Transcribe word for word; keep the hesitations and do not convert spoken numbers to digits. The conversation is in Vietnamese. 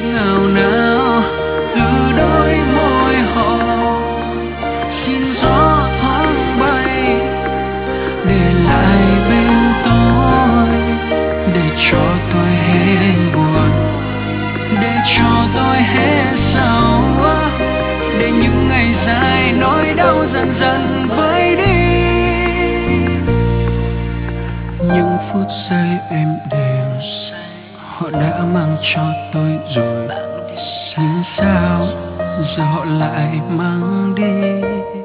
ngào nào từ đôi môi họ. Xin gió thoáng bay để lại bên tôi, để cho tôi hết buồn, để cho tôi hết sầu, để những ngày dài nỗi đau dần dần vơi đi. Những phút giây êm đềm họ đã mang cho tôi rồi, nhưng sao giờ họ lại mang đi.